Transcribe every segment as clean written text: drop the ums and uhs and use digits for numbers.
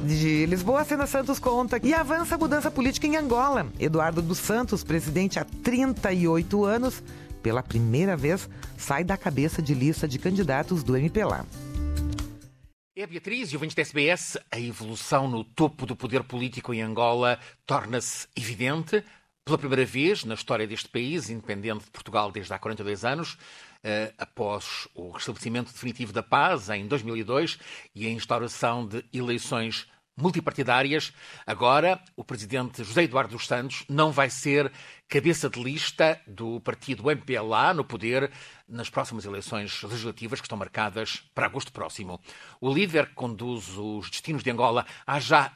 De Lisboa, a Sena Santos conta e avança a mudança política em Angola. Eduardo dos Santos, presidente há 38 anos, pela primeira vez, sai da cabeça de lista de candidatos do MPLA. É Beatriz e ouvintes da SBS, a evolução no topo do poder político em Angola torna-se evidente. Pela primeira vez na história deste país, independente de Portugal desde há 42 anos, após o restabelecimento definitivo da paz em 2002 e a instauração de eleições multipartidárias, agora o presidente José Eduardo dos Santos não vai ser cabeça de lista do partido MPLA no poder nas próximas eleições legislativas que estão marcadas para agosto próximo. O líder que conduz os destinos de Angola há já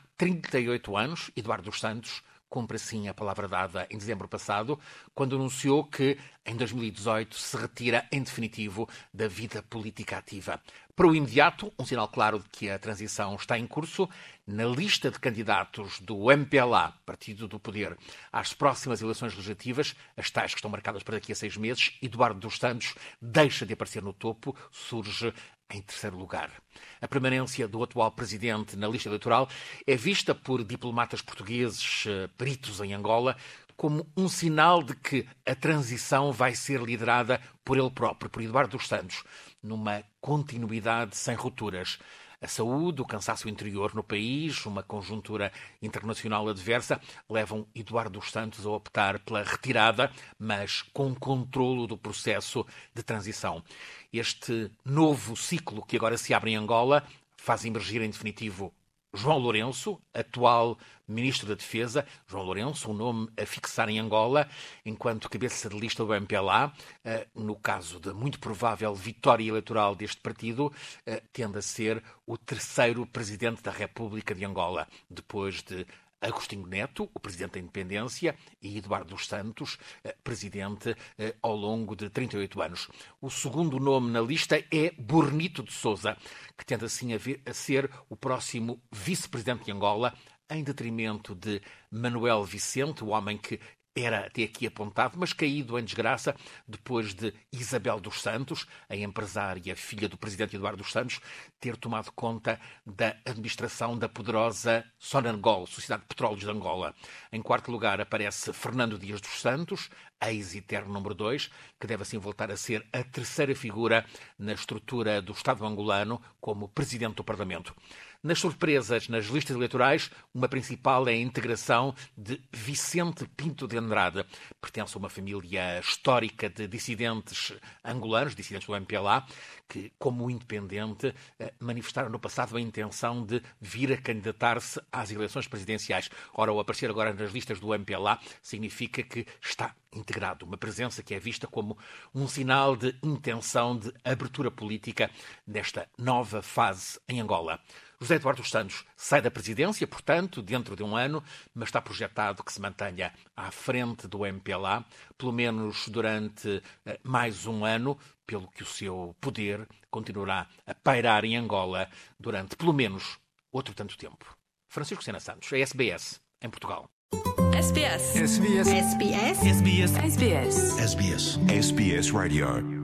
38 anos, Eduardo dos Santos, cumpre assim a palavra dada em dezembro passado, quando anunciou que em 2018 se retira em definitivo da vida política ativa. Para o imediato, um sinal claro de que a transição está em curso. Na lista de candidatos do MPLA, Partido do Poder, às próximas eleições legislativas, as tais que estão marcadas para daqui a 6 meses, Eduardo dos Santos deixa de aparecer no topo, surge em terceiro lugar. A permanência do atual presidente na lista eleitoral é vista por diplomatas portugueses peritos em Angola como um sinal de que a transição vai ser liderada por ele próprio, por Eduardo dos Santos, numa continuidade sem rupturas. A saúde, o cansaço interior no país, uma conjuntura internacional adversa, levam Eduardo dos Santos a optar pela retirada, mas com controlo do processo de transição. Este novo ciclo que agora se abre em Angola faz emergir em definitivo João Lourenço, atual Ministro da Defesa. João Lourenço, um nome a fixar em Angola, enquanto cabeça de lista do MPLA, no caso de muito provável vitória eleitoral deste partido, tende a ser o terceiro Presidente da República de Angola, depois de Agostinho Neto, o Presidente da Independência, e Eduardo dos Santos, Presidente ao longo de 38 anos. O segundo nome na lista é Bornito de Sousa, que tende assim a ser o próximo Vice-Presidente de Angola, em detrimento de Manuel Vicente, o homem que era até aqui apontado, mas caído em desgraça depois de Isabel dos Santos, a empresária filha do presidente Eduardo dos Santos, ter tomado conta da administração da poderosa Sonangol, Sociedade de Petróleos de Angola. Em quarto lugar aparece Fernando Dias dos Santos, ex-eterno número 2, que deve assim voltar a ser a terceira figura na estrutura do Estado angolano como presidente do Parlamento. Nas surpresas nas listas eleitorais, uma principal é a integração de Vicente Pinto de Andrade. Pertence a uma família histórica de dissidentes angolanos, dissidentes do MPLA, que, como independente, manifestaram no passado a intenção de vir a candidatar-se às eleições presidenciais. Ora, ao aparecer agora nas listas do MPLA, significa que está integrado, uma presença que é vista como um sinal de intenção de abertura política nesta nova fase em Angola. José Eduardo dos Santos sai da presidência, portanto, dentro de um ano, mas está projetado que se mantenha à frente do MPLA, pelo menos durante mais um ano, pelo que o seu poder continuará a pairar em Angola durante pelo menos outro tanto tempo. Francisco Sena Santos, a SBS, em Portugal. SBS. SBS. SBS. SBS. SBS. SBS. SBS Radio.